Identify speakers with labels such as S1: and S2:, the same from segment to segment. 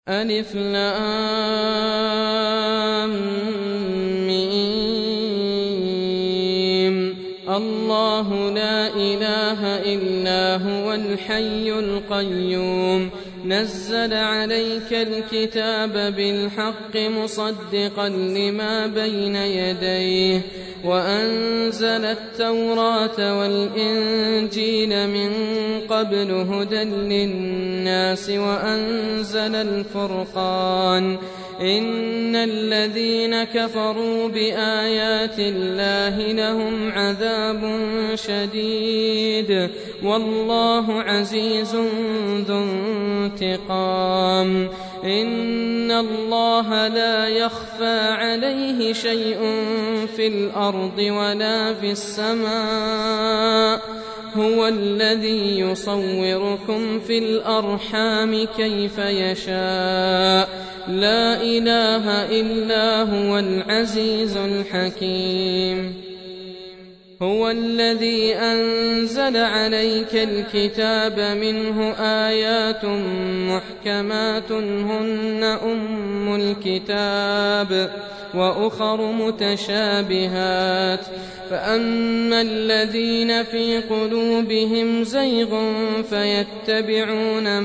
S1: ألف لام ميم. الله لا إله إلا هو الحي القيوم نزل عليك الكتاب بالحق مصدقا لما بين يديه وأنزل التوراة والإنجيل من قبل هدى للناس وأنزل الفرقان إن الذين كفروا بآيات الله لهم عذاب شديد والله عزيز ذو انتقام إن الله لا يخفى عليه شيء في الأرض ولا في السماء هو الذي يصوركم في الأرحام كيف يشاء لا إله إلا هو العزيز الحكيم هو الذي أنزل عليك الكتاب منه آيات محكمات هن أم الكتاب وأخر متشابهات فأما الذين في قلوبهم زيغ فيتبعون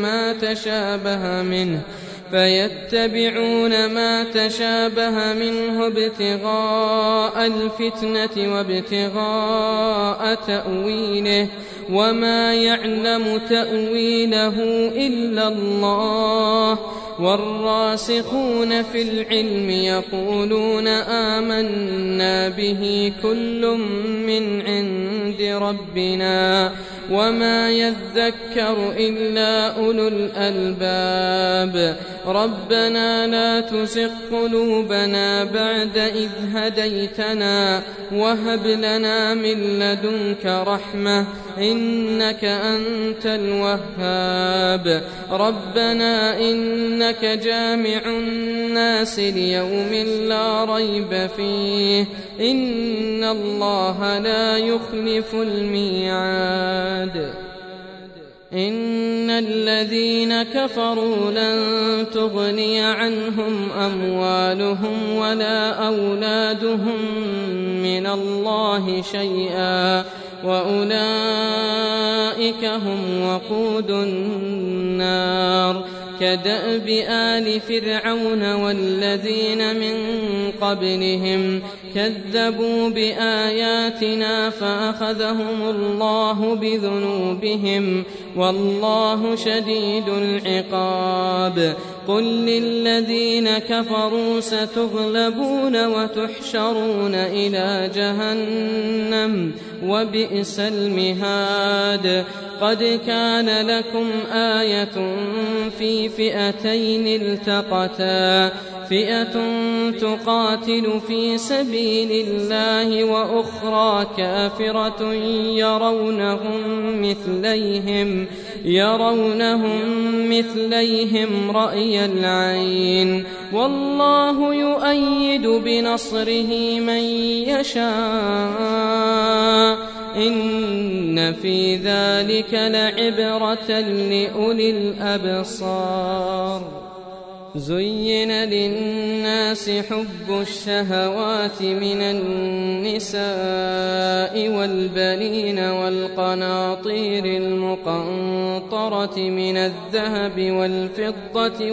S1: ما تشابه منه ابتغاء الفتنة وابتغاء تأويله وما يعلم تأويله إلا الله والراسخون في العلم يقولون آمنا به كل من عند ربنا وما يذكر إلا أولو الألباب ربنا لا تزغ قلوبنا بعد إذ هديتنا وهب لنا من لدنك رحمة إنك أنت الوهاب ربنا إنك جامع الناس ليوم لا ريب فيه إن الله لا يخلف الميعاد إن الذين كفروا لن تغني عنهم أموالهم ولا أولادهم من الله شيئا وأولئك هم وقود النار كدأب آل فرعون والذين من قبلهم كذبوا بآياتنا فأخذهم الله بذنوبهم والله شديد العقاب قل للذين كفروا ستغلبون وتحشرون إلى جهنم وبئس المهاد قد كان لكم آية في فئتين التقتا فئة تقاتل في سبيل الله وأخرى كافرة يرونهم مثليهم رأي العين والله يؤيد بنصره من يشاء إن في ذلك لعبرة لأولي الأبصار زين للناس حب الشهوات من النساء والبنين والقناطير المقنطرة من الذهب والفضة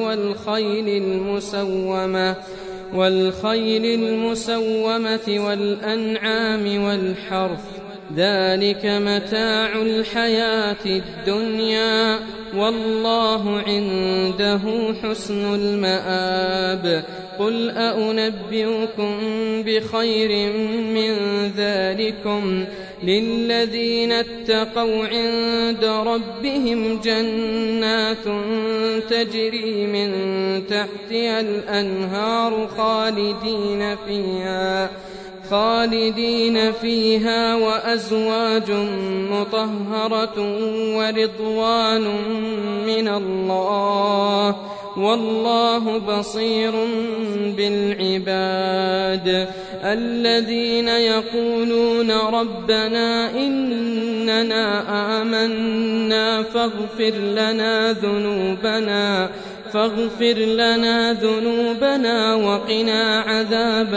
S1: والخيل المسومة والأنعام والحرث ذلك متاع الحياة الدنيا والله عنده حسن المآب قل أنبئكم بخير من ذلكم للذين اتقوا عند ربهم جنات تجري من تحتها الأنهار خالدين فيها وأزواج مطهرة ورضوان من الله والله بصير بالعباد الذين يقولون ربنا إننا آمنا فاغفر لنا فاغفر لنا ذنوبنا وقنا عذاب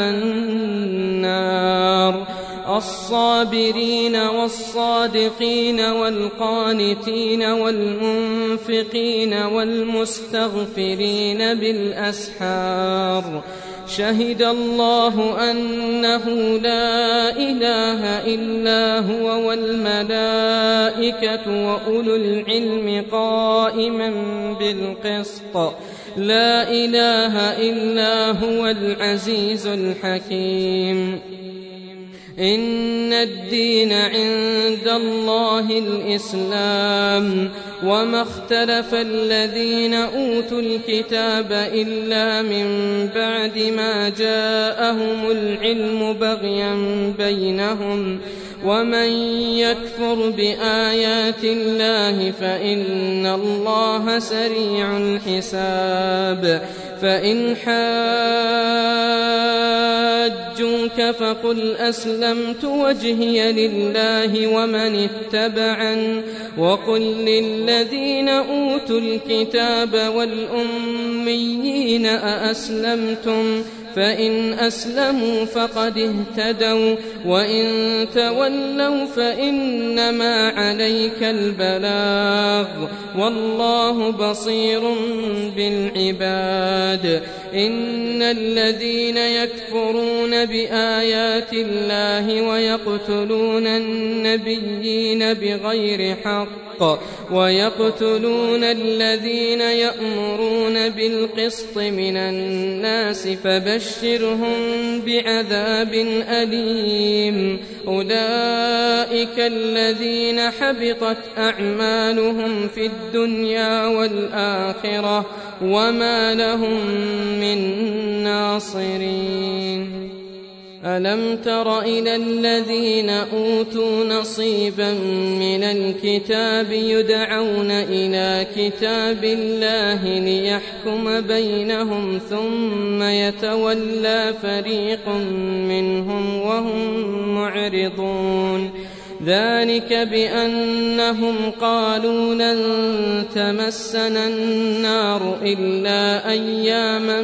S1: النار. الصابرين والصادقين والقانتين والمنفقين والمستغفرين بالأسحار. شهد الله أنه لا إله إلا هو والملائكة وأولو العلم قائما بالقسط. لا إله إلا هو العزيز الحكيم. إن الدين عند الله الإسلام. وما اختلف الذين أوتوا الكتاب إلا من بعد ما جاءهم العلم بغيا بينهم. ومن يكفر بآيات الله فإن الله سريع الحساب. فإن حاجوك فقل أسلمت وجهي لله ومن اتبعن. وقل للذين أوتوا الكتاب والأميين أأسلمتم؟ فإن أسلموا فقد اهتدوا وإن تولوا فإنما عليك البلاغ والله بصير بالعباد. إن الذين يكفرون بآيات الله ويقتلون النبيين بغير حق ويقتلون الذين يأمرون بالقسط من الناس فبشرهم بعذاب أليم. أولئك الذين حبطت أعمالهم في الدنيا والآخرة وما لهم من ناصرين. ألم تر إلى الذين أوتوا نصيبا من الكتاب يدعون إلى كتاب الله ليحكم بينهم ثم يتولى فريق منهم وهم معرضون. ذلك بأنهم قالوا لن تمسنا النار إلا أياما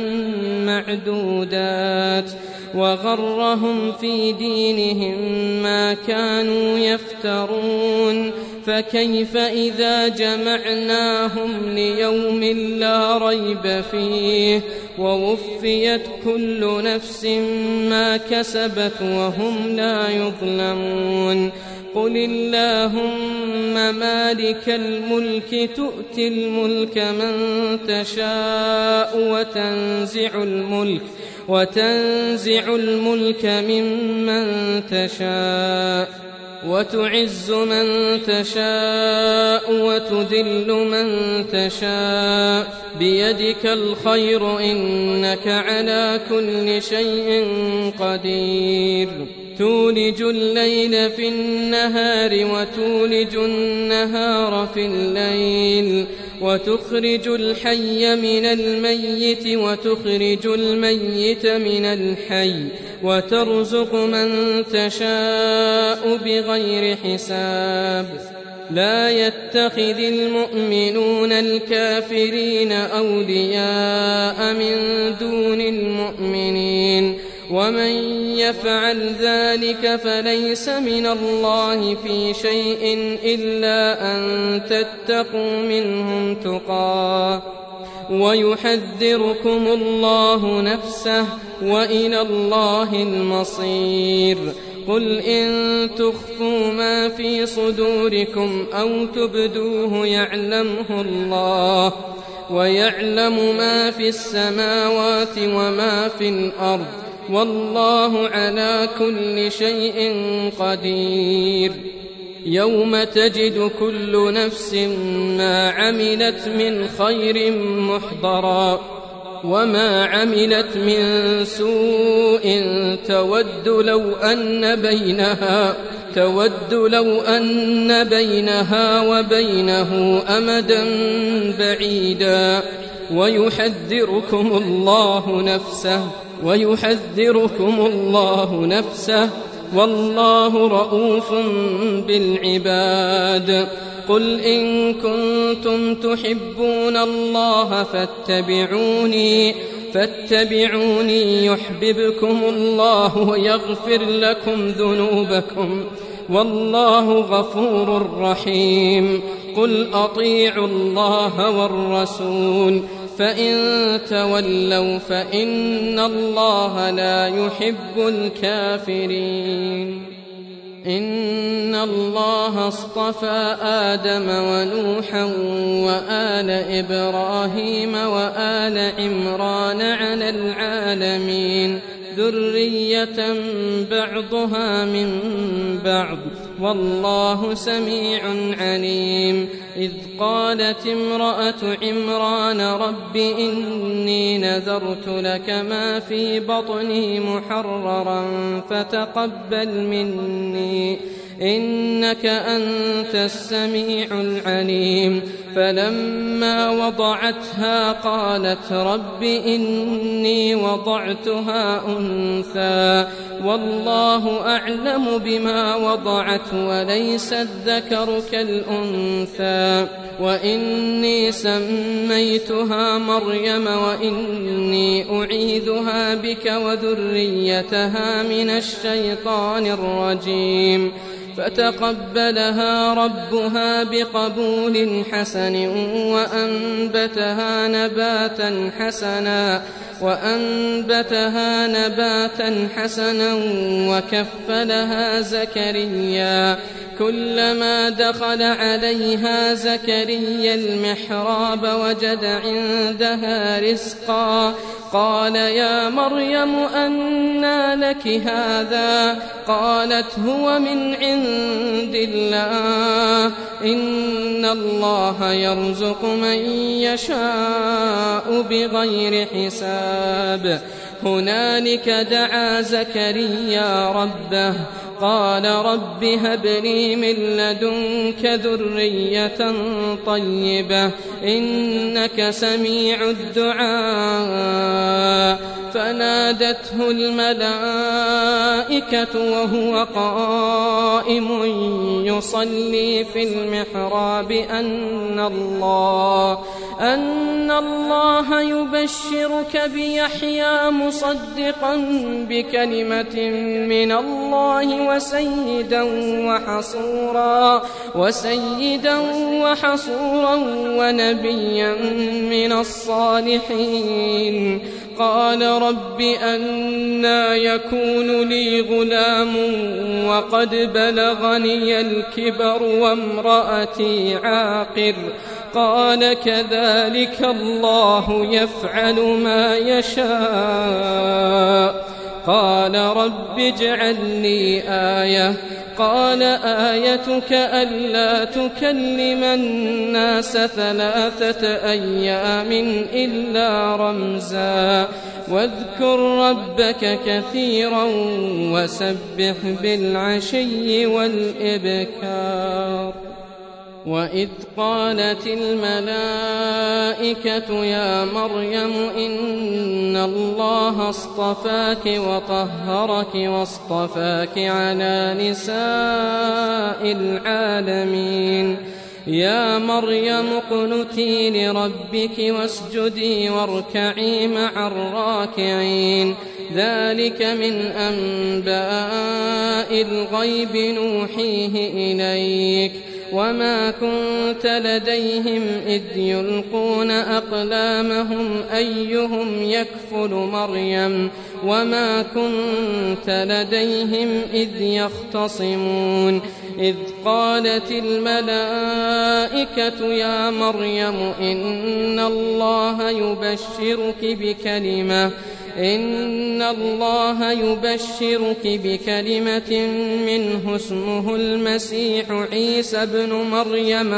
S1: معدودات وغرهم في دينهم ما كانوا يفترون. فكيف إذا جمعناهم ليوم لا ريب فيه ووفيت كل نفس ما كسبت وهم لا يظلمون. قل اللهم مالك الملك تؤتي الملك من تشاء وتنزع الملك ممن تشاء وتعز من تشاء وتذل من تشاء بيدك الخير إنك على كل شيء قدير. تولج الليل في النهار وتولج النهار في الليل وتخرج الحي من الميت وتخرج الميت من الحي وترزق من تشاء بغير حساب. لا يتخذ المؤمنون الكافرين أولياء من دون المؤمنين ومن يفعل ذلك فليس من الله في شيء إلا أن تتقوا منهم تقى ويحذركم الله نفسه وإلى الله المصير. قل إن تخفوا ما في صدوركم أو تبدوه يعلمه الله ويعلم ما في السماوات وما في الأرض والله على كل شيء قدير. يوم تجد كل نفس ما عملت من خير محضرا وما عملت من سوء تود لو أن بينها وبينه أمدا بعيدا ويحذركم الله نفسه والله رؤوف بالعباد. قل إن كنتم تحبون الله فاتبعوني يحببكم الله ويغفر لكم ذنوبكم والله غفور رحيم. قل أطيعوا الله والرسول فإن تولوا فإن الله لا يحب الكافرين. إن الله اصطفى آدم ونوحا وآل إبراهيم وآل عمران على العالمين ذرية بعضها من بعض والله سميع عليم. إذ قالت امرأة عمران رب إني نذرت لك ما في بطني محررا فتقبل مني إنك أنت السميع العليم. فلما وضعتها قالت رب إني وضعتها أنثى والله أعلم بما وضعت وليس الذكر كالأنثى وإني سميتها مريم وإني أعيذها بك وذريتها من الشيطان الرجيم. فتقبلها ربها بقبول حسن وأنبتها نباتا حسنا وكفلها زكريا. كلما دخل عليها زكريا المحراب وجد عندها رزقا قال يا مريم أنى لك هذا؟ قالت هو من عند الله إن الله يرزق من يشاء بغير حساب. هنالك دعا زكريا ربه قال رب هب لي من لدنك ذرية طيبة إنك سميع الدعاء. فنادته الملائكة وهو قائم يصلي في المحراب أن الله يبشرك بيحيى مصدقا بكلمة من الله وسيدا وحصورا ونبيا من الصالحين. قال رب أنى يكون لي غلام وقد بلغني الكبر وامرأتي عاقر؟ قال كذلك الله يفعل ما يشاء. قال رب اجعل لي آية. قال آيتك ألا تكلم الناس 3 أيام إلا رمزا واذكر ربك كثيرا وسبح بالعشي والإبكار. وإذ قالت الملائكة يا مريم إن الله اصطفاك وطهرك واصطفاك على نساء العالمين. يا مريم اقنتي لربك واسجدي واركعي مع الراكعين. ذلك من أنباء الغيب نوحيه إليك وما كنت لديهم إذ يلقون أقلامهم أيهم يكفل مريم وما كنت لديهم إذ يختصمون. إذ قالت الملائكة يا مريم إن الله يبشرك بكلمة منه اسمه المسيح عيسى ابن مريم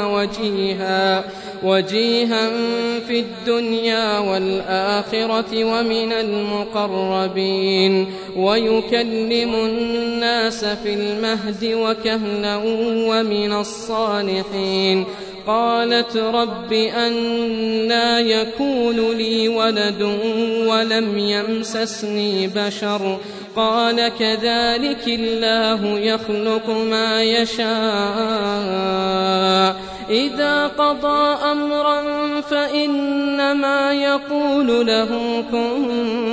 S1: وجيها في الدنيا والآخرة ومن المقربين ويكلم الناس في المهد وكهلا ومن الصالحين. قالت رب أنى يكون لي ولد ولم يمسسني بشر؟ قال كذلك الله يخلق ما يشاء إذا قضى أمرا فإنما يقول له كن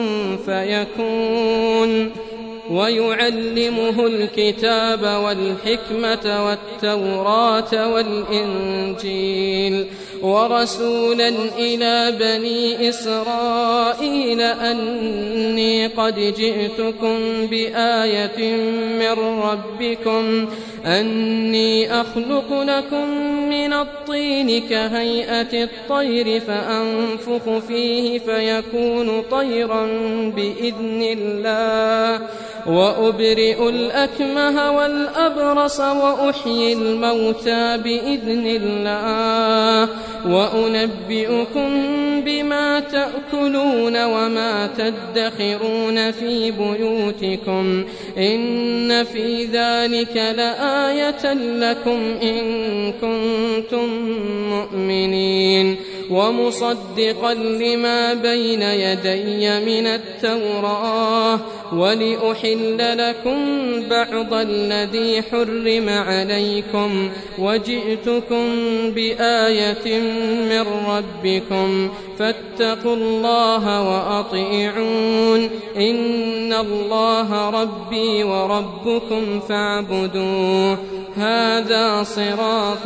S1: فيكون ويعلمه الكتاب والحكمة والتوراة والإنجيل ورسولا إلى بني إسرائيل أني قد جئتكم بآية من ربكم أني أخلق لكم من الطين كهيئة الطير فأنفخ فيه فيكون طيرا بإذن الله وأبرئ الأكمه والأبرص وأحيي الموتى بإذن الله وأنبئكم بما تأكلون وما تدخرون في بيوتكم إن في ذلك لآية لكم إن كنتم مؤمنين ومصدقا لما بين يدي من التوراة ولأحل لكم بعض الذي حرم عليكم وجئتكم بآية من ربكم فاتقوا الله وأطيعون إن الله ربي وربكم فاعبدوه هذا صراط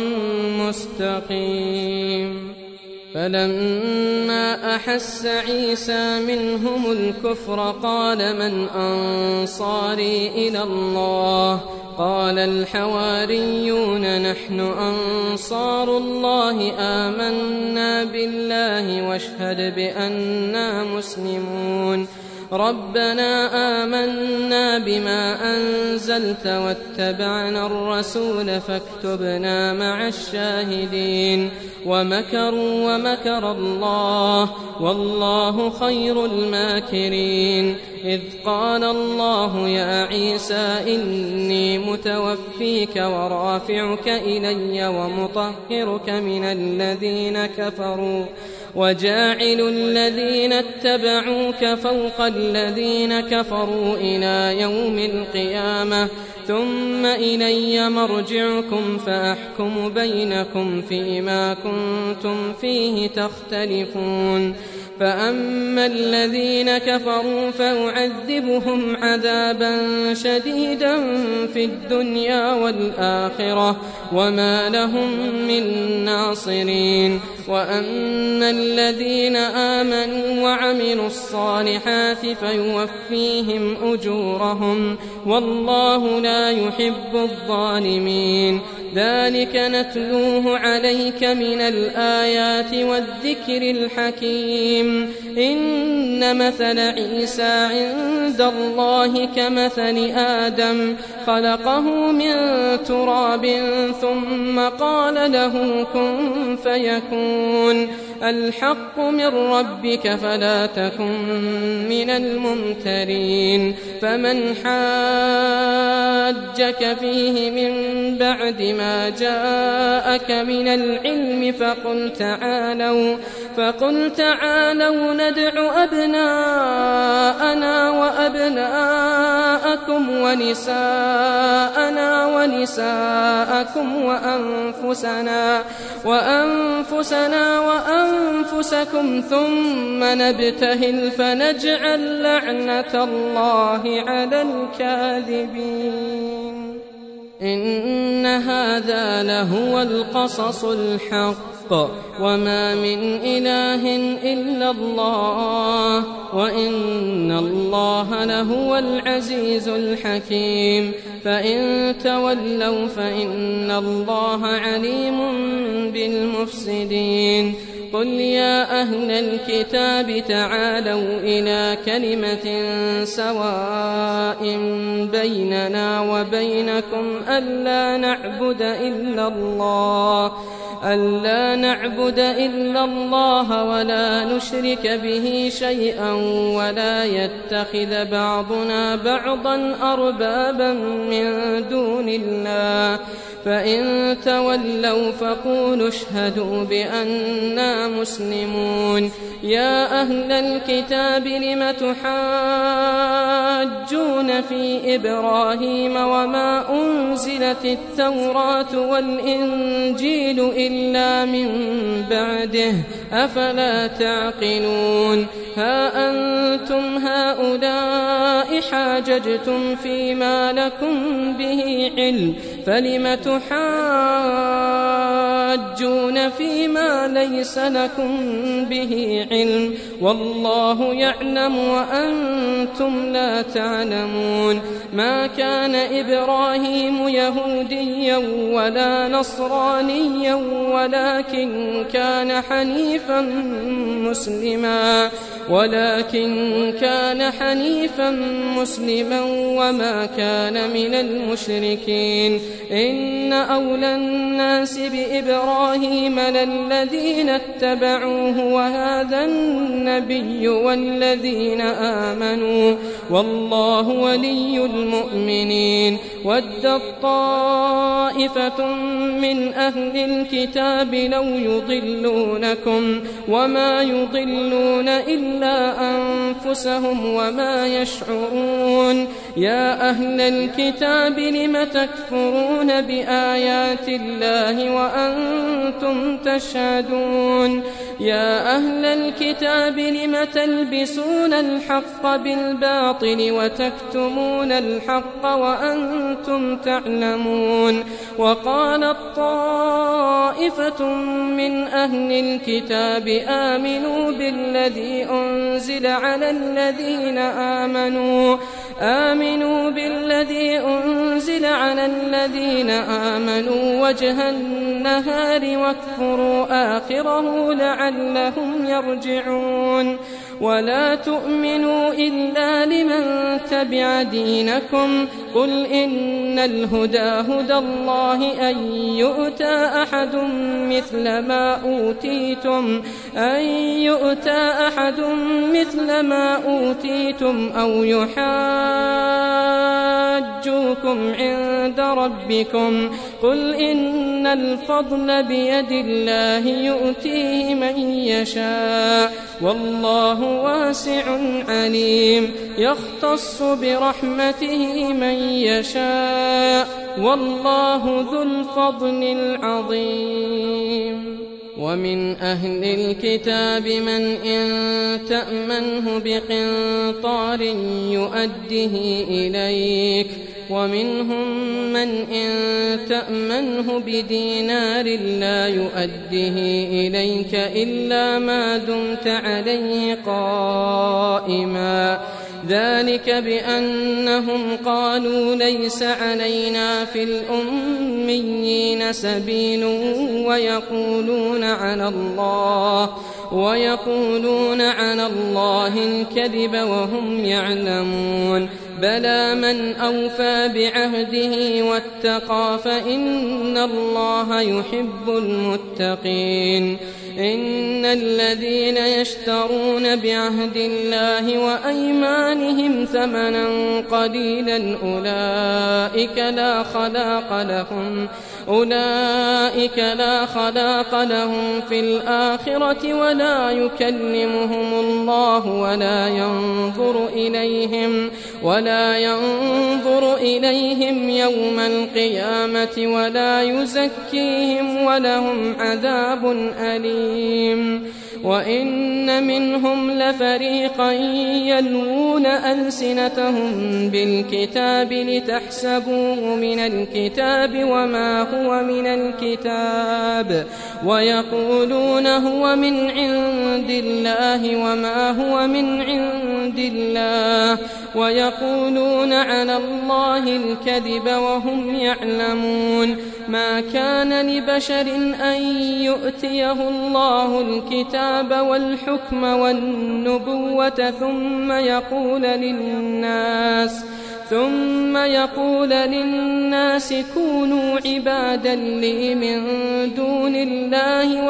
S1: مستقيم. فلما أحس عيسى منهم الكفر قال من أنصاري إلى الله قال الحواريون نحن أنصار الله آمنا بالله واشهد بأننا مسلمون ربنا آمنا بما أنزلت واتبعنا الرسول فاكتبنا مع الشاهدين ومكروا ومكر الله والله خير الماكرين إذ قال الله يا عيسى إني متوفيك ورافعك إلي ومطهرك من الذين كفروا وجاعل الذين اتبعوك فوق الذين كفروا إلى يوم القيامة ثم إلي مرجعكم فأحكم بينكم فيما كنتم فيه تختلفون فأما الذين كفروا فأعذبهم عذابا شديدا في الدنيا والآخرة وما لهم من ناصرين وأما الذين آمنوا وعملوا الصالحات فيوفيهم أجورهم والله لا يحب الظالمين ذلك نتلوه عليك من الآيات والذكر الحكيم إن مثل عيسى عند الله كمثل آدم خلقه من تراب ثم قال له كن فيكون الحق من ربك فلا تكن من الممترين فمن حاجك فيه من بعد ما جاءك من العلم فقل تعالوا ندع أبناءنا وأبناءكم ونساءنا ونساءكم وأنفسنا وأنفسكم ثم نبتهل فنجعل لعنة الله على الكاذبين إن هذا لهو القصص الحق وما من إله إلا الله وإن الله لهو العزيز الحكيم فإن تولوا فإن الله عليم بالمفسدين قل يا أهل الكتاب تعالوا إلى كلمة سواء بيننا وبينكم ألا نعبد إلا الله ولا نشرك به شيئا ولا يتخذ بعضنا بعضا أربابا من دون الله فإن تولوا فقولوا اشهدوا بأننا مسلمون. يا أهل الكتاب لم تحاجون في إبراهيم وما أنزلت التوراة والإنجيل إلا من بعده أفلا تعقلون. ها أنتم هؤلاء حاججتم فيما لكم به علم فلم تحاجون فيما ليس لكم به علم والله يعلم وأنتم لا تعلمون. ما كان إبراهيم يهوديا ولا نصرانيا ولكن كان حنيفا مسلما وما كان من المشركين. إن أولى الناس بإبراهيم للذين اتبعوه وهذا النبي والذين آمنوا والله ولي المؤمنين. ودت طائفة من أهل الكتاب لو يضلونكم وما يضلون إلا أنفسهم وما يشعرون. يا أهل الكتاب لم تكفرون بآيات الله وأنتم تشهدون. يا أهل الكتاب لم تلبسون الحق بالباطل وتكتمون الحق وأنتم تعلمون. وقالت طائفة من أهل الكتاب آمنوا بالذي أنزل على الذين آمنوا وجه النهار واكفروا آخره لعلهم يرجعون. ولا تؤمنوا إلا لمن تبع دينكم قل إن الهدى هدى الله أن يؤتى أحد مثل ما أوتيتم أو يحاجوكم عند ربكم قل إن الفضل بيد الله يؤتيه من يشاء والله واسع عليم. يختص برحمته من يشاء والله ذو الفضل العظيم. ومن أهل الكتاب من إن تأمنه بقنطار يؤده إليك ومنهم من إن تأمنه بدينار لا يؤده إليك إلا ما دمت عليه قائما ذلك بأنهم قالوا ليس علينا في الأميين سبيل ويقولون على الله الكذب وهم يعلمون. بلى من أوفى بعهده واتقى فإن الله يحب المتقين. إن الذين يشترون بعهد الله وأيمانهم ثمنا قليلا أولئك لا خلاق لهم في الآخرة ولا يكلمهم الله ولا ينظر إليهم يوم القيامة ولا يزكيهم ولهم عذاب أليم. وإن منهم لفريقا يلوون ألسنتهم بالكتاب لتحسبوه من الكتاب وما هو من الكتاب ويقولون هو من عند الله وما هو من عند الله ويقولون على الله الكذب وهم يعلمون. ما كان لبشر أن يؤتيه الله الكتاب والحكم والنبوة ثم
S2: ثم يقول للناس كونوا عبادا لي من دون الله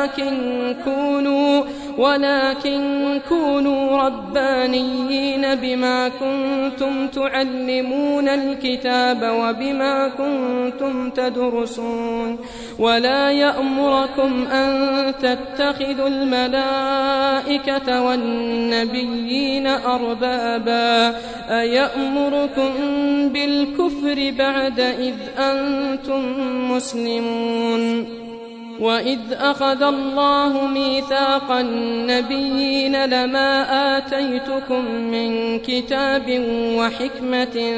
S2: ولكن كونوا ربانيين بما كنتم تعلمون الكتاب وبما كنتم تدرسون ولا يأمركم أن تتخذوا الملائكة والنبيين أربابا أيأمركم بالكفر بعد إذ أنتم مسلمون وإذ أخذ الله ميثاق النبيين لما آتيتكم من كتاب وحكمة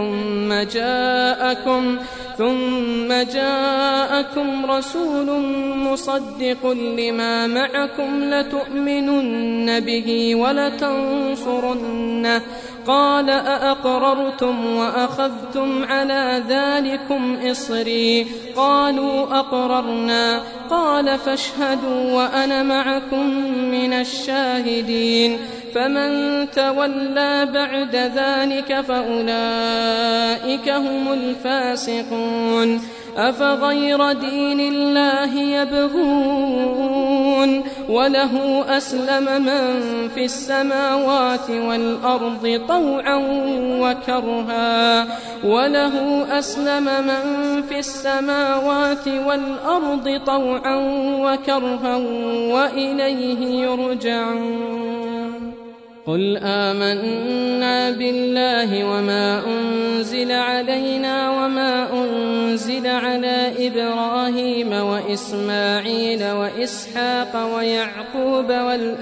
S2: ثم جاءكم رسول مصدق لما معكم لتؤمنن به ولتنصرنه قال أأقررتم وأخذتم على ذلكم إصري قالوا أقررنا قال فاشهدوا وأنا معكم من الشاهدين فمن تولى بعد ذلك فأولئك هم الفاسقون أفغير دين الله يبغون وله أسلم من في السماوات والأرض طوعا وكرها وإليه يرجعون قل آمنا بالله وما أنزل علينا وما أنزل على إبراهيم وإسماعيل وإسحاق ويعقوب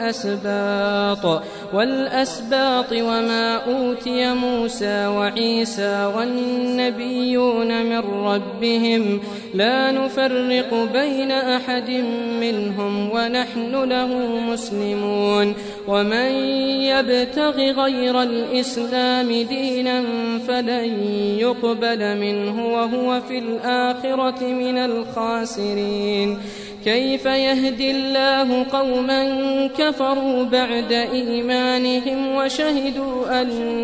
S2: والأسباط وما أوتي موسى وعيسى والنبيون من ربهم لا نفرق بين أحد منهم ونحن له مسلمون ومن يبتغ غير الإسلام دينا فلن يقبل منه وهو في الآخرة من الخاسرين كيف يهدي الله قوما كفروا بعد إيمانهم وشهدوا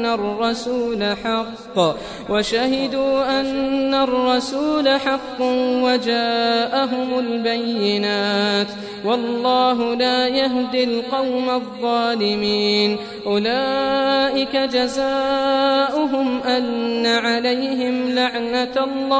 S2: أن الرسول حق وجاءهم البينات والله لا يهدي القوم الظالمين أولئك جزاؤهم أن عليهم لعنة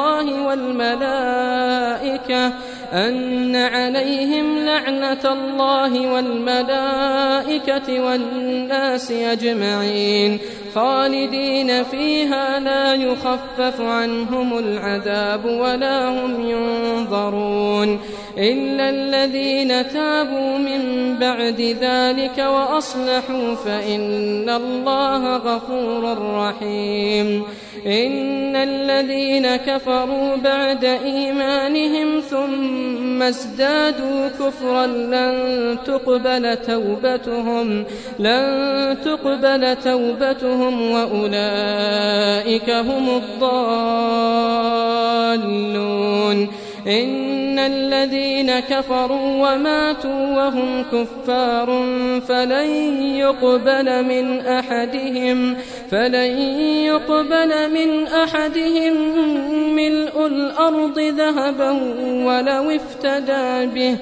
S2: الله والملائكة والناس أجمعين خالدين فيها لا يخفف عنهم العذاب ولا هم ينظرون إلا الذين تابوا من بعد ذلك وأصلحوا فإن الله غفور رحيم إن الذين كفروا بعد إيمانهم ثم ازدادوا كفرا لن تقبل توبتهم وأولئك هم الضالون إن الذين كفروا وماتوا وهم كفار فلن يقبل من أحدهم ملء الأرض ذهبا ولو افتدى به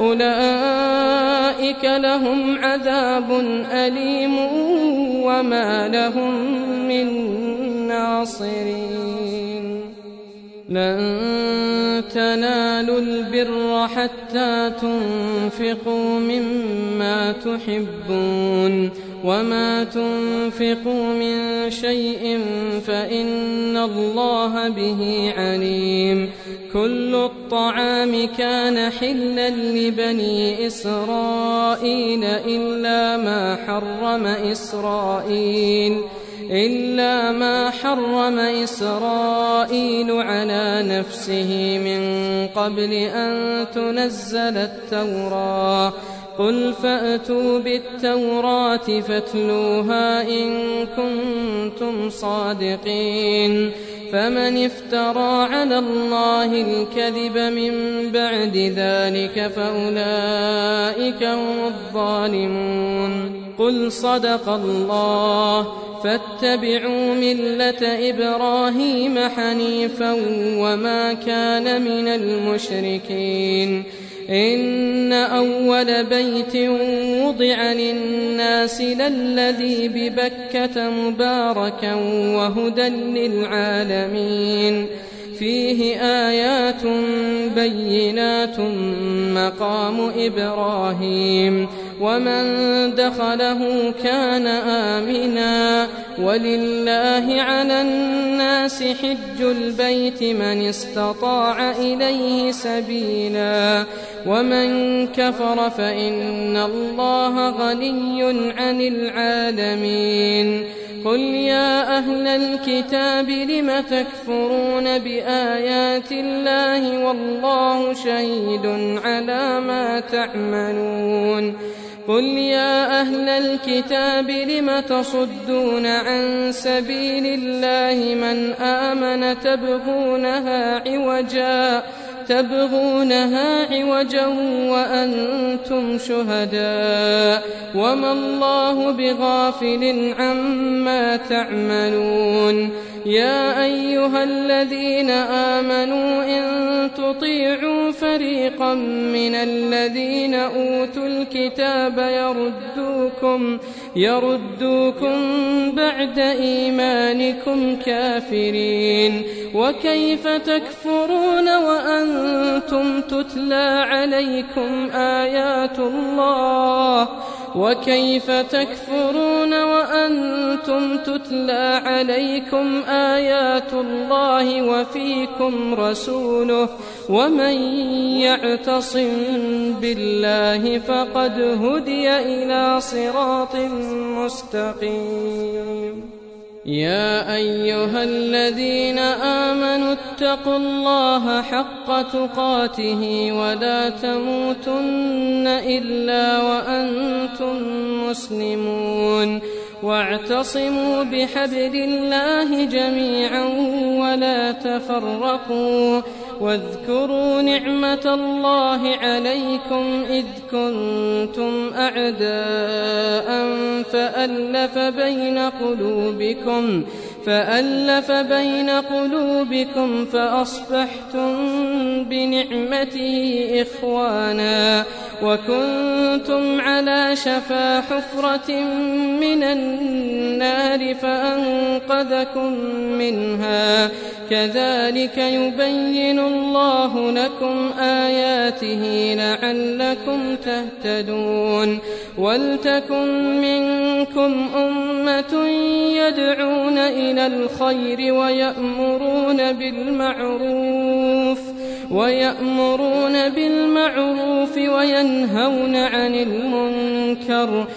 S2: أولئك لهم عذاب أليم وما لهم من ناصرين لن تنالوا البر حتى تنفقوا مما تحبون وما تنفقوا من شيء فإن الله به عليم كل الطعام كان حلا لبني إسرائيل إلا ما حرم إسرائيل على نفسه من قبل أن تنزل التوراة قل فأتوا بالتوراة فاتلوها إن كنتم صادقين فمن افترى على الله الكذب من بعد ذلك فأولئك هم الظالمون
S1: قل صدق الله فاتبعوا ملة إبراهيم حنيفا وما كان من المشركين إن أول بيت وضع للناس للذي ببكة مباركا وهدى للعالمين فيه آيات بينات مقام إبراهيم ومن دخله كان آمنا ولله على الناس حج البيت من استطاع إليه سبيلا ومن كفر فإن الله غني عن العالمين قل يا أهل الكتاب لم تكفرون بآيات الله والله شهيد على ما تعملون قل يا أهل الكتاب لم تصدون عن سبيل الله من آمن تبغونها عوجا وأنتم شهداء وما الله بغافل عما تعملون يا أيها الذين آمنوا إن تطيعوا فريقا من الذين أوتوا الكتاب يردوكم بعد إيمانكم كافرين وكيف تكفرون وأنتم تتلى عليكم آيات الله وفيكم رسوله ومن يعتصم بالله فقد هدي إلى صراط مستقيم يا أيها الذين آمنوا اتقوا الله حق تقاته ولا تموتن إلا وأنتم مسلمون واعتصموا بحبل الله جميعا ولا تفرقوا واذكروا نعمة الله عليكم إذ كنتم أعداء فألف بين قلوبكم فأصبحتم بنعمته إخوانا وكنتم على شفا حفرة من النار فأنقذكم منها كذلك يبين الله لكم آياته لعلكم تهتدون ولتكن منكم أمة يدعون إلى الخير ويأمرون بالمعروف وينهون عن المنكر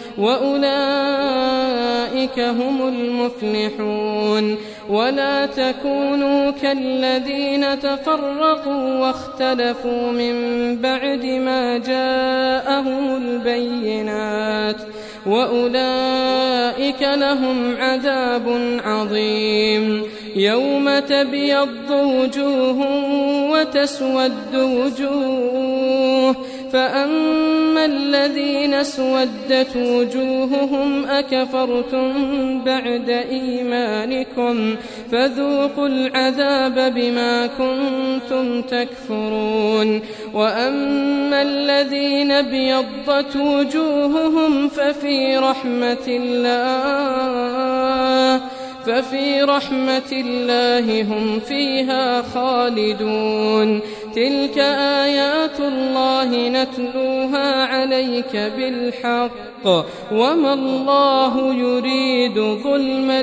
S1: وأولئك هم المفلحون ولا تكونوا كالذين تفرقوا واختلفوا من بعد ما جاءهم البينات وأولئك لهم عذاب عظيم يوم تبيض وجوه وتسود وجوه فأما الذين اسودت وجوههم أكفرتم بعد إيمانكم فذوقوا العذاب بما كنتم تكفرون وأما الذين ابيضت وجوههم ففي رحمة الله هم فيها خالدون تلك آيات الله نتلوها عليك بالحق وما الله يريد ظلما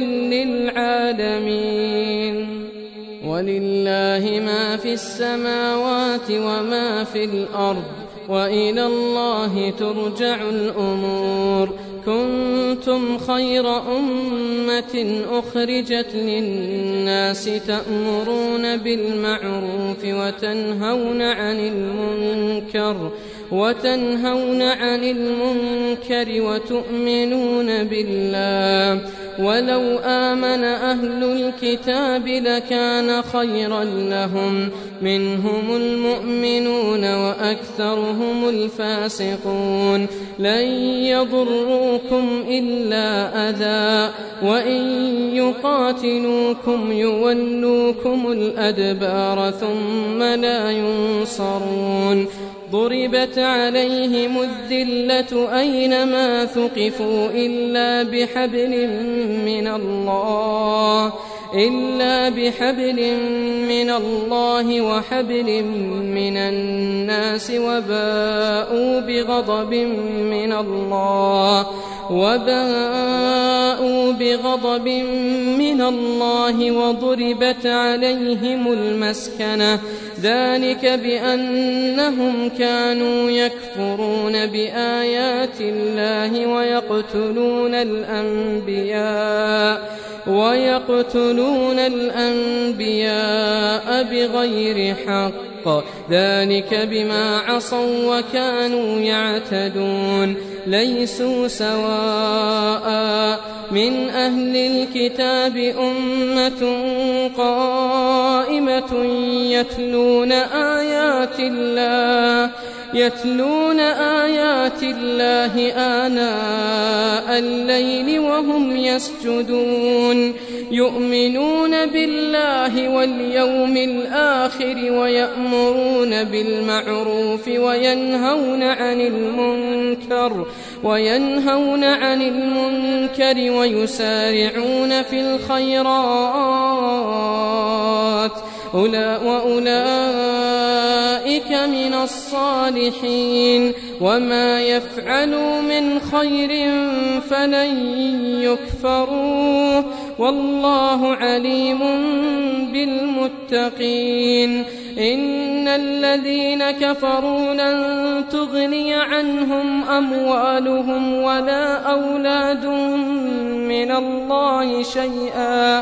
S1: للعالمين ولله ما في السماوات وما في الأرض وإلى الله ترجع الأمور كنتم خير أمة أخرجت للناس تأمرون بالمعروف وتنهون عن المنكر وتنهون عن المنكر وتؤمنون بالله ولو آمن أهل الكتاب لكان خيرا لهم منهم المؤمنون وأكثرهم الفاسقون لن يضروكم إلا أذى وإن يقاتلوكم يولوكم الأدبار ثم لا ينصرون ضربت عليهم الذلة أينما ثقفوا إلا بحبل من الله وحبل من الناس وباءوا بغضب من الله وضربت عليهم المسكنة ذلك بأنهم كانوا يكفرون بآيات الله ويقتلون الأنبياء بغير حق ذلك بما عصوا وكانوا يعتدون ليسوا سواء من أهل الكتاب أمة قائمة يتلون آيات الله آناء الليل وهم يسجدون يؤمنون بالله واليوم الآخر ويأمرون بالمعروف وينهون عن المنكر ويسارعون في الخيرات وأولئك من الصالحين وما يفعلوا من خير فلن يكفروه والله عليم بالمتقين إن الذين كفروا لن تغني عنهم أموالهم ولا أولادهم من الله شيئا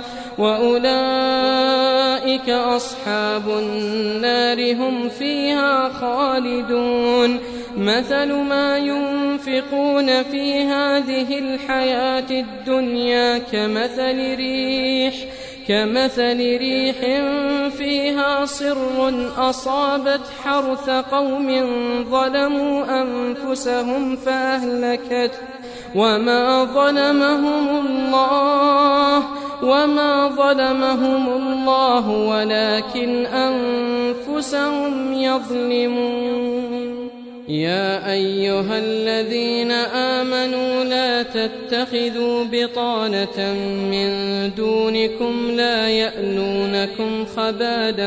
S1: وأولئك أصحاب النار هم فيها خالدون مثل ما ينفقون في هذه الحياة الدنيا كمثل ريح فيها صر أصابت حرث قوم ظلموا أنفسهم فأهلكت وما ظلمهم الله ولكن أنفسهم يظلمون يا أيها الذين آمنوا لا تتخذوا بطانة من دونكم لا يألونكم خبالا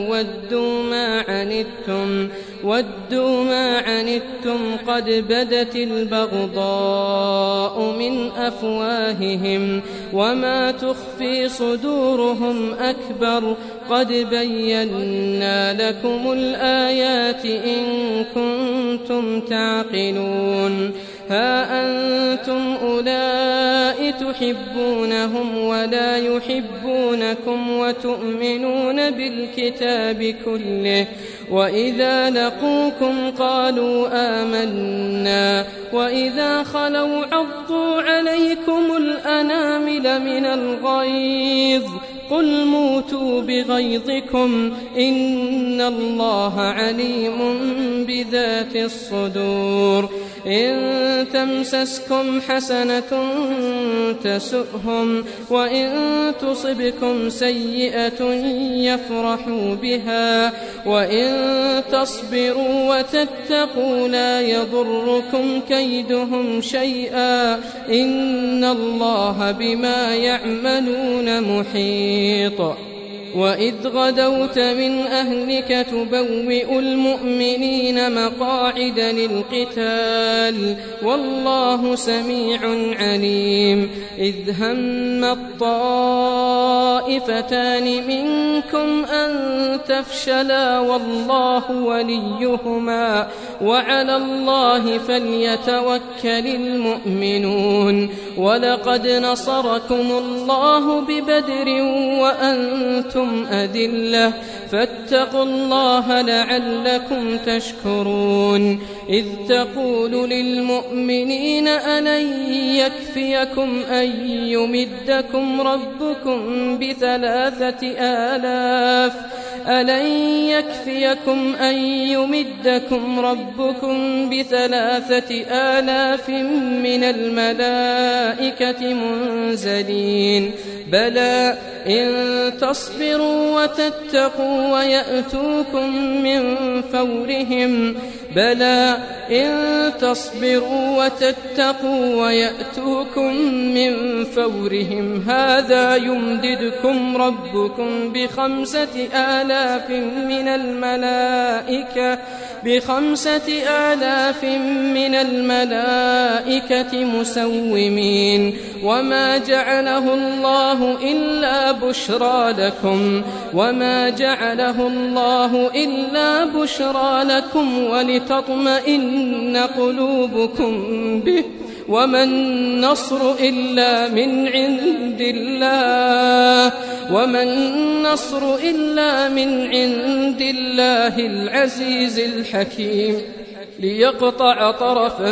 S1: ودوا ما عنتم قد بدت البغضاء من أفواههم وما تخفي صدورهم أكبر قد بينا لكم الآيات إن كنتم تعقلون ها أنتم أولئك تحبونهم ولا يحبونكم وتؤمنون بالكتاب كله وإذا لقوكم قالوا آمنا وإذا خلوا عضوا عليكم الأنامل من الغيظ قل موتوا بغيظكم إن الله عليم بذات الصدور إن تمسسكم حسنة تسؤهم وإن تصبكم سيئة يفرحوا بها وإن تصبروا وتتقوا لا يضركم كيدهم شيئا إن الله بما يعملون محيط وإذ غدوت من أهلك تبوئ المؤمنين مقاعد للقتال والله سميع عليم إذ هم الطائفتان منكم أن تفشلا والله وليهما وعلى الله فليتوكل المؤمنون ولقد نصركم الله ببدر وأنتم وأنتم أذلة فاتقوا الله لعلكم تشكرون إذ تقول للمؤمنين ألن يكفيكم أن يمدكم ربكم ب3,000 من الملائكة منزلين بلى إن تصبروا وتتقوا ويأتوكم من فورهم هذا يمددكم ربكم ب5,000 من الملائكة مسومين وما جعله الله إلا بشرى لكم ولتطمئن قلوبكم به وما النصر إلا من عند الله العزيز الحكيم ليقطع طرفا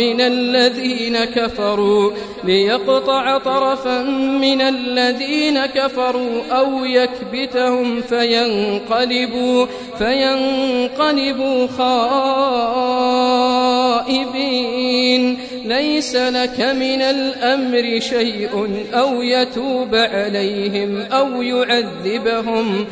S1: من الذين كفروا أو يكبتهم فينقلبوا خائبين ليس لك من الأمر شيء أو يتوب عليهم أو يعذبهم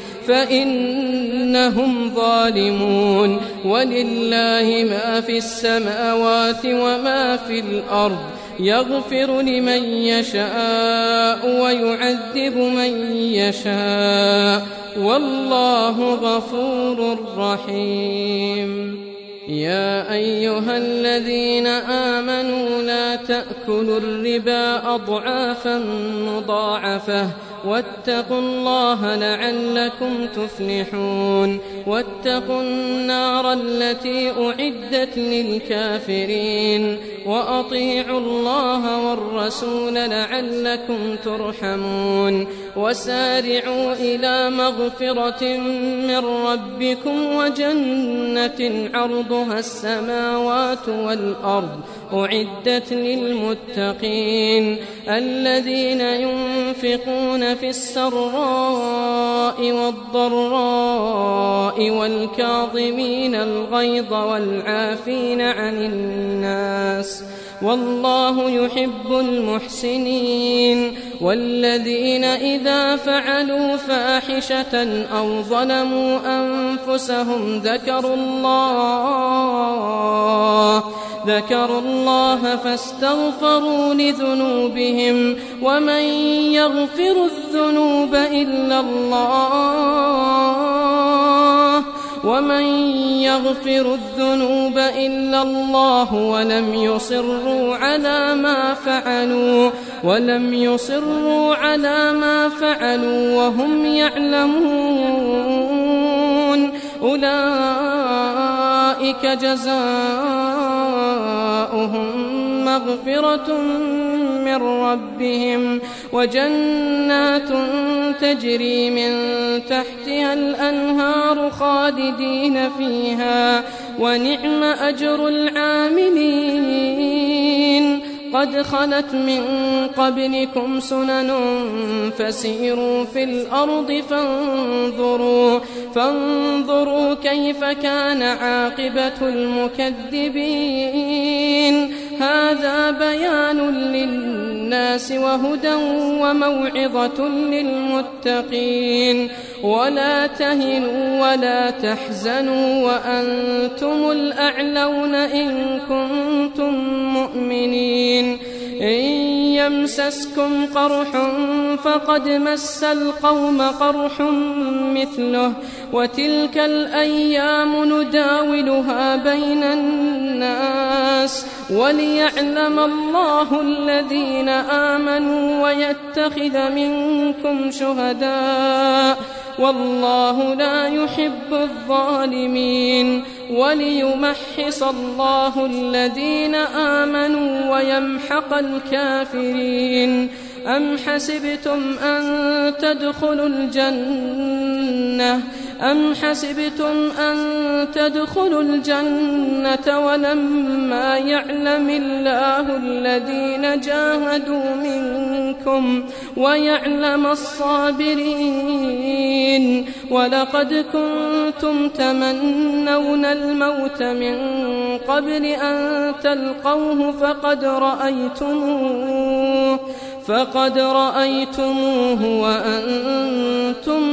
S1: فإنهم ظالمون ولله ما في السماوات وما في الأرض يغفر لمن يشاء ويعذب من يشاء والله غفور رحيم يا أيها الذين آمنوا لا تأكلوا الربا أضعافا مضاعفة واتقوا الله لعلكم تفلحون واتقوا النار التي أعدت للكافرين وأطيعوا الله والرسول لعلكم ترحمون وسارعوا إلى مغفرة من ربكم وجنة عرضها السماوات والأرض أعدت للمتقين الذين ينفقون في السراء والضراء والكاظمين الغيظ والعافين عن الناس والله يحب المحسنين والذين إذا فعلوا فاحشة أو ظلموا أنفسهم ذكروا الله فاستغفروا لذنوبهم ومن يغفر الذنوب إلا الله ولم يصروا على ما فعلوا وهم يعلمون أولئك جزاؤهم مغفرة من ربهم وجنات تجري من تحتها الأنهار خالدين فيها ونعم أجر العاملين قد خلت من قبلكم سنن فسيروا في الأرض فانظروا كيف كان عاقبة المكذبين هذا بيان للناس وهدى وموعظة للمتقين ولا تهنوا ولا تحزنوا وأنتم الأعلون إن كنتم مؤمنين إن يمسسكم قرح فقد مس القوم قرح مثله وتلك الأيام نداولها بين الناس وليعلم الله الذين آمنوا ويتخذ منكم شهداء والله لا يحب الظالمين وليمحص الله الذين آمنوا ويمحق الكافرين أم حسبتم أن تدخلوا الجنة ولما يعلم الله الذين جاهدوا منكم ويعلم الصابرين ولقد كنتم تمنون الموت من قبل أن تلقوه فقد رأيتموه وأنتم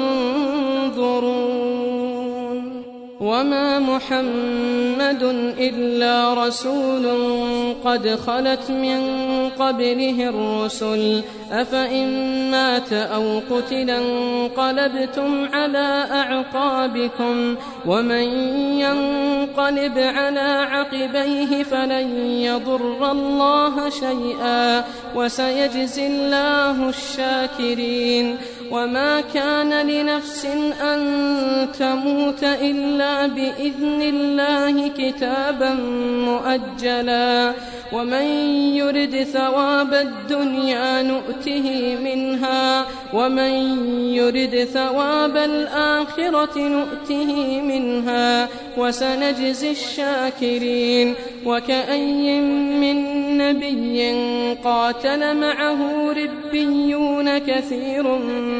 S1: تنظرون وما محمد إلا رسول قد خلت من قبله الرسل أفإن مات أو قتل انقلبتم على أعقابكم ومن ينقلب على عقبيه فلن يضر الله شيئا وسيجزي الله الشاكرين وما كان لنفس أن تموت إلا بإذن الله كتابا مؤجلا ومن يرد ثواب الدنيا نؤته منها ومن يرد ثواب الآخرة نؤته منها وسنجزي الشاكرين وكأي من نبي قاتل معه ربيون كثير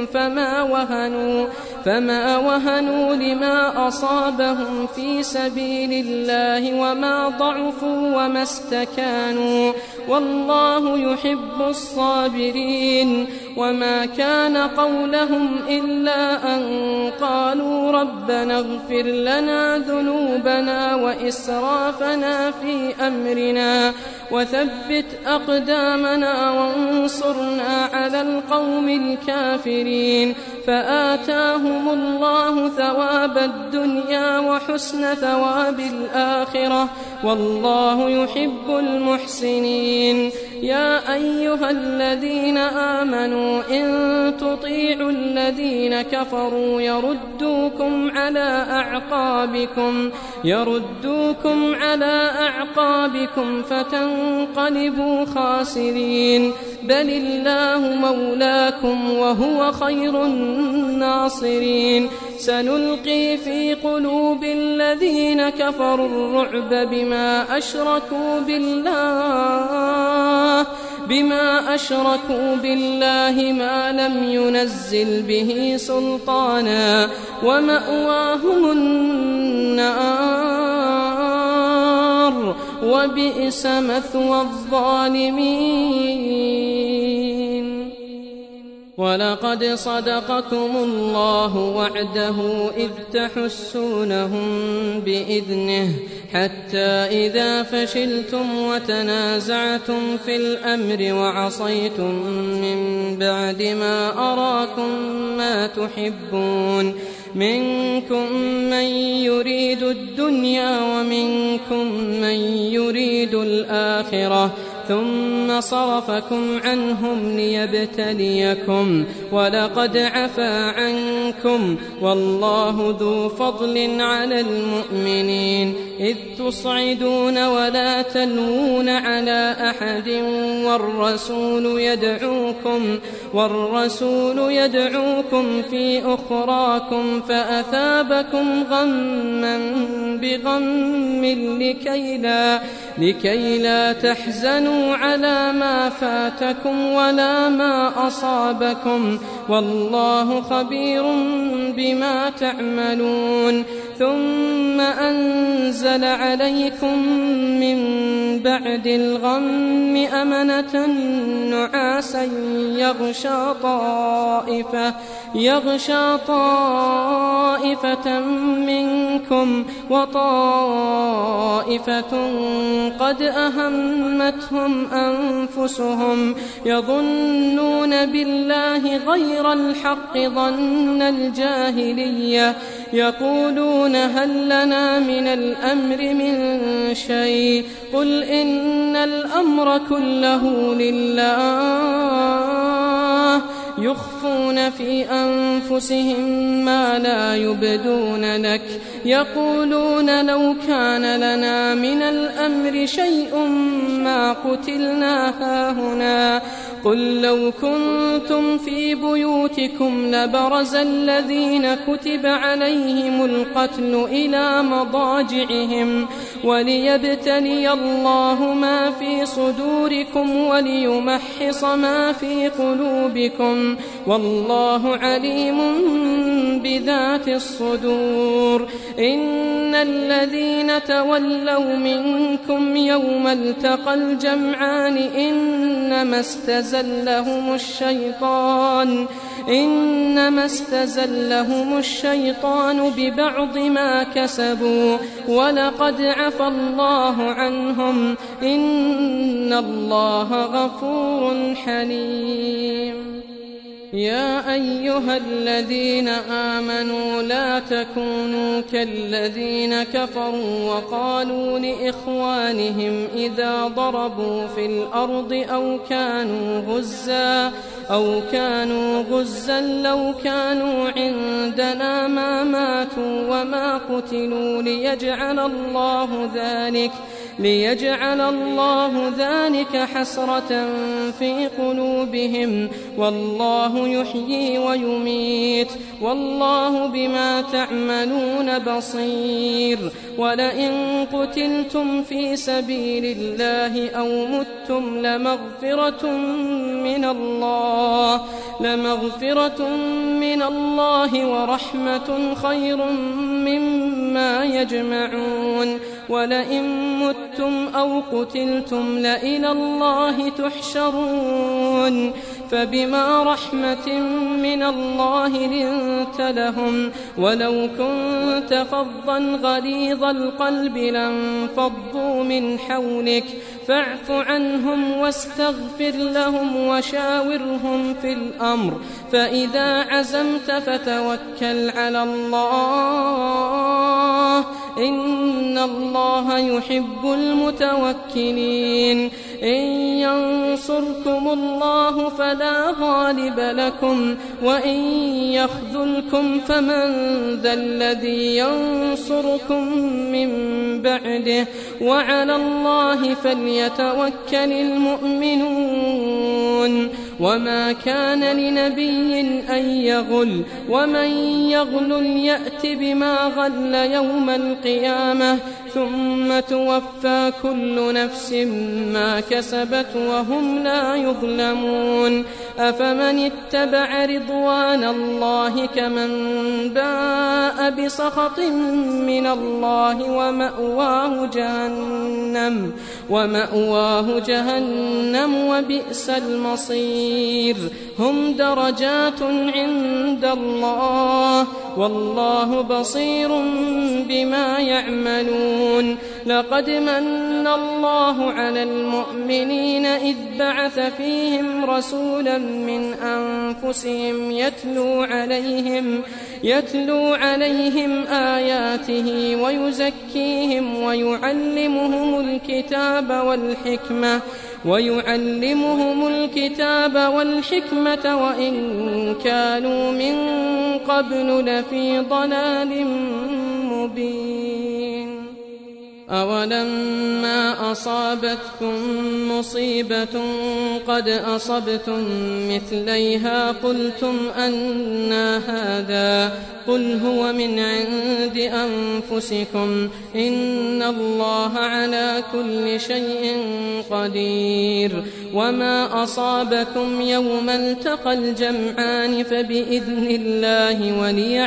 S1: فما وهنوا لما أصابهم في سبيل الله وما ضعفوا وما استكانوا والله يحب الصابرين وما كان قولهم إلا أن قالوا ربنا اغفر لنا ذنوبنا وإسرافنا في أمرنا وثبت أقدامنا وانصرنا على القوم الكافرين فآتاهم الله ثواب الدنيا وحسن ثواب الآخرة والله يحب المحسنين يا أيها الذين آمنوا إن تطيعوا الذين كفروا يردوكم على أعقابكم فتنقلبوا خاسرين بل الله مولاكم وهو خير الناصرين سنلقي في قلوب الذين كفروا الرعب بما أشركوا بالله ما لم ينزل به سلطانا ومأواهم النار وبئس مثوى الظالمين ولقد صدقكم الله وعده إذ تحسونهم بإذنه حتى إذا فشلتم وتنازعتم في الأمر وعصيتم من بعد ما أراكم ما تحبون منكم من يريد الدنيا ومنكم من يريد الآخرة ثم صرفكم عنهم ليبتليكم ولقد عفا عنكم والله ذو فضل على المؤمنين إذ تصعدون ولا تلوون على أحد والرسول يدعوكم في أخراكم فأثابكم غما بغم لكي لا تحزنوا على ما فاتكم ولا ما أصابكم والله خبير بما تعملون ثم أنزل عليكم من بعد الغم أمنة نعاسا يغشى طائفة منكم وطائفة قد أهمتهم أنفسهم يظنون بالله غير الحق ظن الجاهلية يقولون هل لنا من الأمر من شيء قل إن الأمر كله لله يخفون في أنفسهم ما لا يبدون لك يقولون لو كان لنا من الأمر شيء ما قتلنا هاهنا قل لو كنتم في بيوتكم لبرز الذين كتب عليهم القتل إلى مضاجعهم وليبتلي الله ما في صدوركم وليمحص ما في قلوبكم والله عليم بذات الصدور. إن الذين تولوا منكم يوم التقى الجمعان إنما استزلهم الشيطان ببعض ما كسبوا ولقد عفى الله عنهم إن الله غفور حليم. يا أيها الذين آمنوا لا تكونوا كالذين كفروا وقالوا لإخوانهم إذا ضربوا في الأرض أو كانوا غزا لو كانوا عندنا ما ماتوا وما قتلوا ليجعل الله ذلك حسرة في قلوبهم والله يحيي ويميت والله بما تعملون بصير. ولئن قتلتم في سبيل الله أو متم لمغفرة من الله ورحمة خير مما يجمعون. ولئن متم أو قتلتم لإلى الله تحشرون. فبما رحمة من الله لنت لهم ولو كنت فظا غليظ القلب لانفضوا من حولك فاعف عنهم واستغفر لهم وشاورهم في الأمر فإذا عزمت فتوكل على الله إن الله يحب المتوكلين. إن ينصركم الله فلا غالب لكم وإن يخذلكم فمن ذا الذي ينصركم من بعده وعلى الله فليتوكل المؤمنون. وما كان لنبي أن يغل ومن يغل يأت بما غل يوم القيامة ثم توفى كل نفس ما كسبت وهم لا يظلمون. أفمن اتبع رضوان الله كمن باء بسخط من الله ومأواه جهنم وبئس المصير. هم درجات عند الله والله بصير بما يعملون. لقد من الله على المؤمنين إذ بعث فيهم رسولا من أنفسهم يتلو عليهم آياته ويزكيهم ويعلمهم الكتاب والحكمة وإن كانوا من قبل لفي ضلال مبين. أولما أصابتكم مصيبة قد أصبتم مثليها قلتم أنى هذا قل هو من عند أنفسكم إن الله على كل شيء قدير. وما أصابكم يوم التقى الجمعان فبإذن الله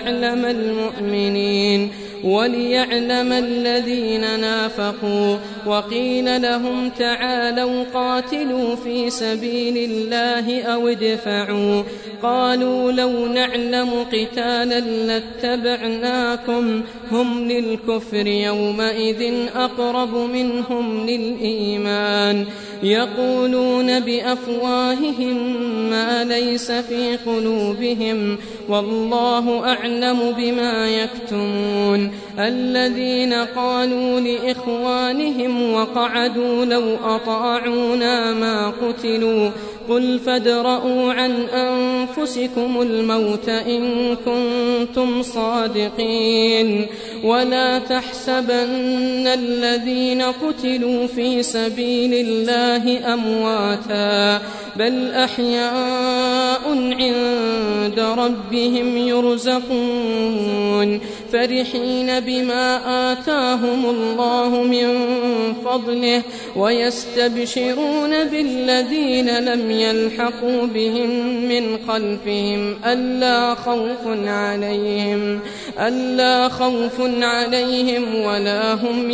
S1: وليعلم الذين نافقوا. وقيل لهم تعالوا قاتلوا في سبيل الله أو ادفعوا قالوا لو نعلم قتالا لاتبعناكم هم للكفر يومئذ أقرب منهم للإيمان يقولون بأفواههم ما ليس في قلوبهم والله أعلم بما يكتمون. الذين قالوا لإخوانهم وقعدوا لو أطاعونا ما قتلوا قل فادرءوا عن أنفسكم الموت إن كنتم صادقين ولا تحسبن الذين قتلوا في سبيل الله أمواتا بل أحياء عند ربهم يرزقون فرحين بما آتاهم الله من فضله ويستبشرون بالذين لم يلحقوا بهم من خلفهم ألا خوف عليهم ولا هم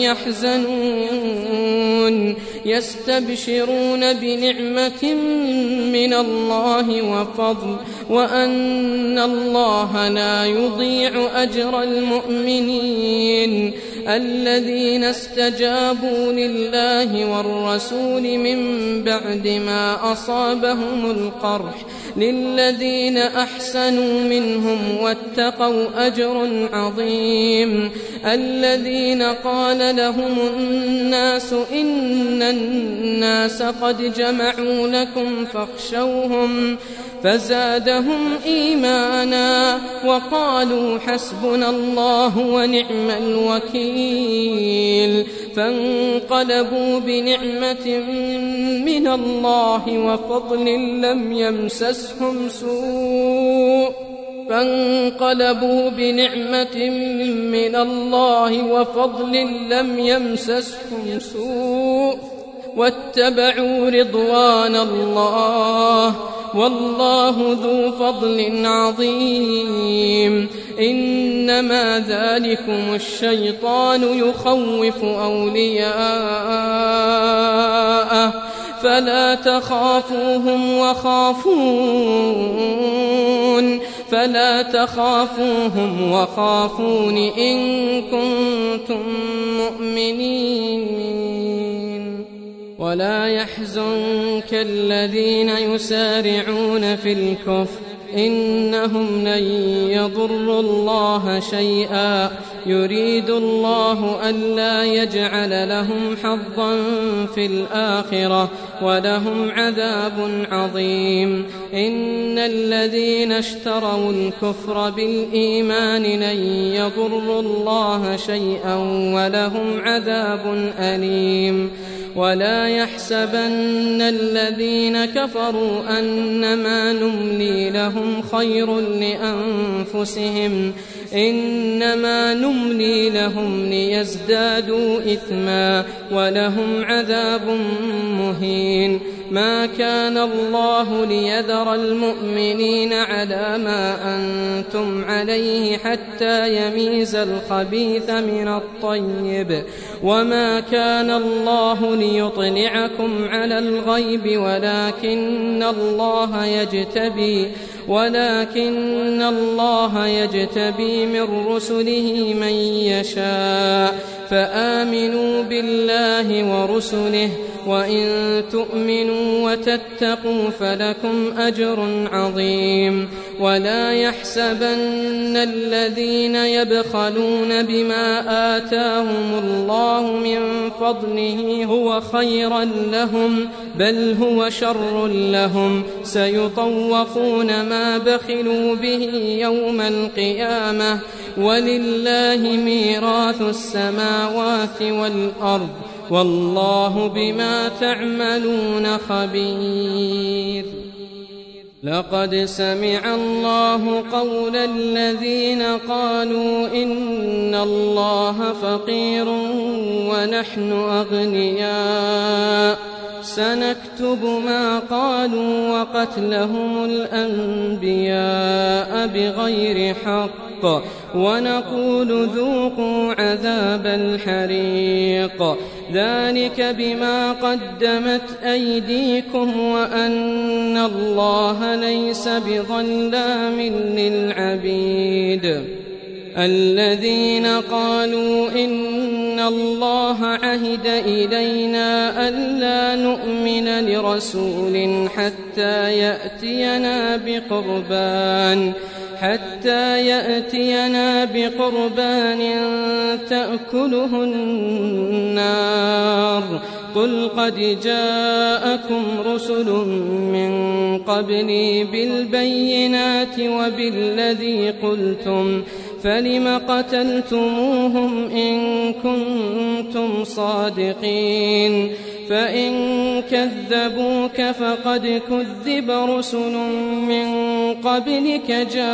S1: يحزنون يستبشرون بنعمة من الله وفضل وأن الله لا يضيع أجر المؤمنين الذين استجابوا لله والرسول من بعد ما أصابهم القرح للذين أحسنوا منهم واتقوا أجر عظيم الذين قال لهم الناس إن الناس قد جمعوا لكم فاخشوهم فزادهم إيمانا وقالوا حسبنا الله ونعم الوكيل فانقلبوا بنعمة من الله وفضل لم يمسسهم سوء واتبعوا رضوان الله والله ذو فضل عظيم إنما ذلكم الشيطان يخوف أولياءه فلا تخافوهم وخافون إن كنتم مؤمنين ولا يحزنك الذين يسارعون في الكفر إنهم لن يضروا الله شيئا يريد الله ألا يجعل لهم حظا في الآخرة ولهم عذاب عظيم إن الذين اشتروا الكفر بالإيمان لن يضروا الله شيئا ولهم عذاب أليم ولا يحسبن الذين كفروا أنما نملي لهم خير لأنفسهم إنما نملي لهم ليزدادوا إثما ولهم عذاب مهين ما كان الله ليذر المؤمنين على ما أنتم عليه حتى يميز الخبيث من الطيب وما كان الله ليطلعكم على الغيب ولكن الله يجتبي من رسله من يشاء فآمنوا بالله ورسله وإن تؤمنوا وتتقوا فلكم أجر عظيم ولا يحسبن الذين يبخلون بما آتاهم الله من فضله هو خيرا لهم بل هو شر لهم سيطوقون ما بخلوا به يوم القيامة ولله ميراث السماوات والأرض والله بما تعملون خبير لقد سمع الله قول الذين قالوا إن الله فقير ونحن أغنياء سنكتب ما قالوا وقتلهم الأنبياء بغير حق ونقول ذوقوا عذاب الحريق ذلك بما قدمت أيديكم وأن الله ليس بظلام للعبيد الذين قالوا إن الله عهد إلينا ألا نؤمن لرسول حتى يأتينا بقربان تأكله النار
S2: قل قد جاءكم رسل من قبلي بالبينات وبالذي قلتم فلم قتلتموهم إن كنتم صادقين فإن كذبوك فقد كذب رسل من قبلك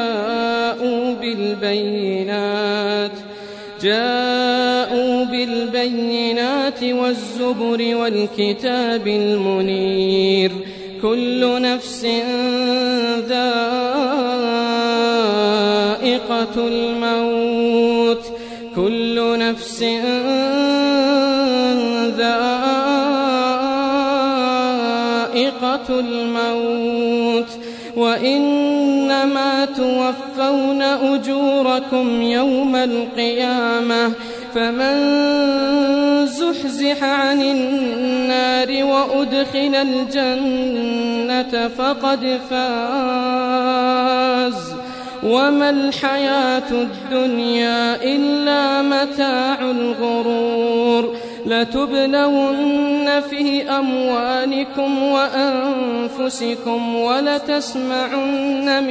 S2: جاءوا بالبينات والزبر والكتاب المنير كل نفس ذائقة الموت وإنما توفون أجوركم يوم القيامة فمن زحزح عن النار وأدخل الجنة فقد فاز وما الحياة الدنيا إلا متاع الغرور لتبلون في أموالكم وأنفسكم ولتسمعن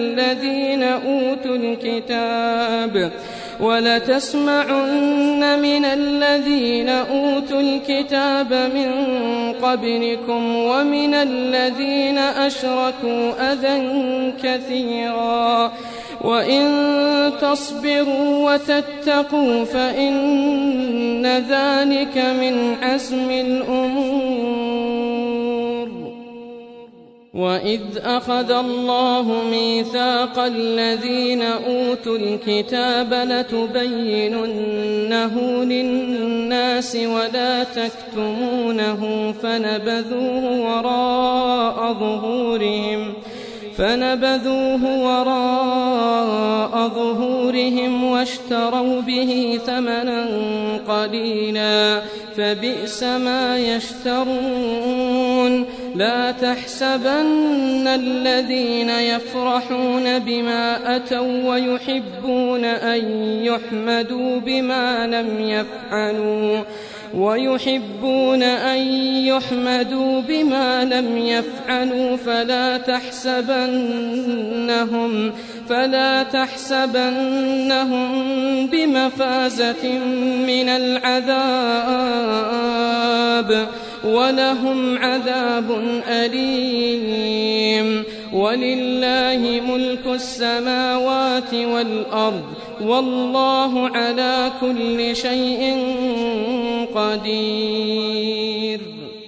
S2: من الذين أوتوا الكتاب من قبلكم ومن الذين أشركوا أذى كثيرا وإن تصبروا وتتقوا فإن ذلك من عزم الأمور وإذ أخذ الله ميثاق الذين أوتوا الكتاب لتبيننه للناس ولا تكتمونه فنبذوه وراء ظهورهم واشتروا به ثمنا قليلا فبئس ما يشترون لا تحسبن الذين يفرحون بما أتوا ويحبون أن يحمدوا بما لم يفعلوا فلا تحسبنهم بمفازة من العذاب ولهم عذاب أليم ولله ملك السماوات والأرض والله على كل شيء قدير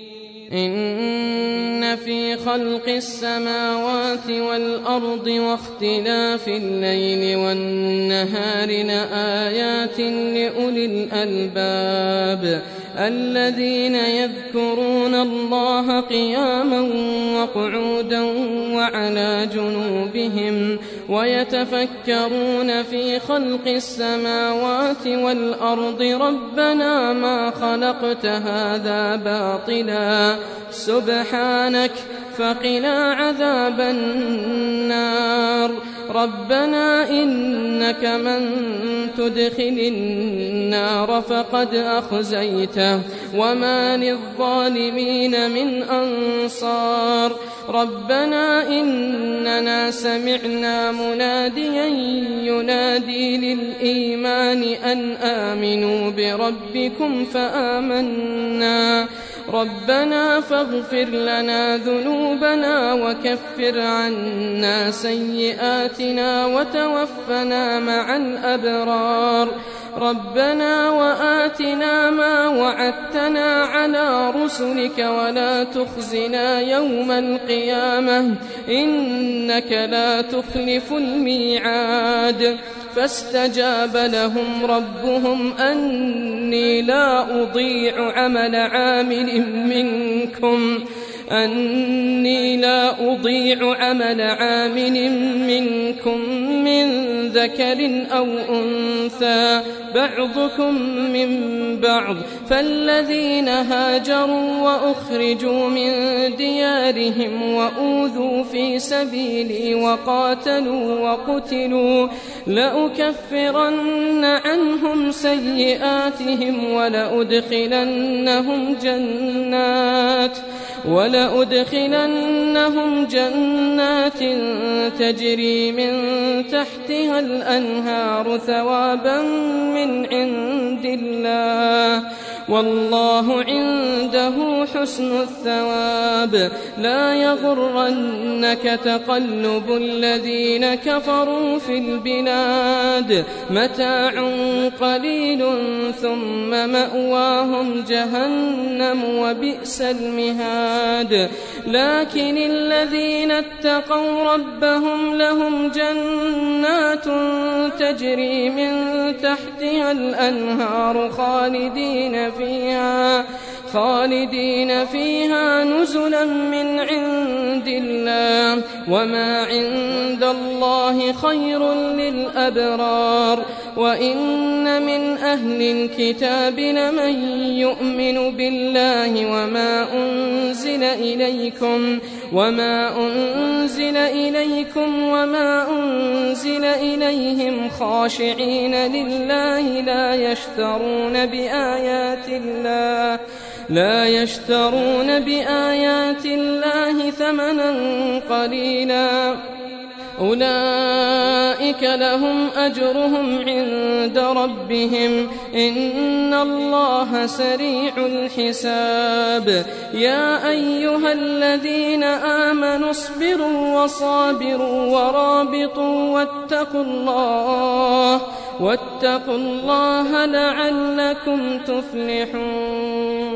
S2: إن في خلق السماوات والأرض واختلاف الليل والنهار لآيات لأولي الألباب الذين يذكرون الله قياما وقعودا وعلى جنوبهم ويتفكرون في خلق السماوات والأرض ربنا ما خلقت هذا باطلا سبحانك فقنا عذاب النار ربنا إنك من تدخل النار فقد أخزيته وما للظالمين من أنصار ربنا إننا سمعنا مناديا ينادي للإيمان أن آمنوا بربكم فآمنا ربنا فاغفر لنا ذنوبنا وكفر عنا سيئاتنا وتوفنا مع الأبرار ربنا وآتنا ما وعدتنا على رسلك ولا تخزنا يوم القيامة إنك لا تخلف الميعاد فاستجاب لهم ربهم أني لا أضيع عمل عامل منكم
S1: أني لا أضيع عمل عامل منكم من ذكر أو أنثى بعضكم من بعض فالذين هاجروا وأخرجوا من ديارهم وأوذوا في سبيلي وقاتلوا وقتلوا لأكفرن عنهم سيئاتهم ولأدخلنهم جنات تجري من تحتها الأنهار ثوابا من عند الله والله عنده حسن الثواب لا يغرنك تقلب الذين كفروا في البلاد متاع قليل ثم مأواهم جهنم وبئس المهاد لكن الذين اتقوا ربهم لهم جنات تجري من تحتها الأنهار خالدين فيها نزلا من عند الله وما عند الله خير للأبرار وإن من أهل الكتاب لمن يؤمن بالله وما أنزل إليكم وما أنزل إليهم خاشعين لله لا يشترون بآيات الله ثمنا قليلا أولئك لهم أجرهم عند ربهم إن الله سريع الحساب يا أيها الذين آمنوا اصبروا وصابروا ورابطوا واتقوا الله لعلكم تفلحون.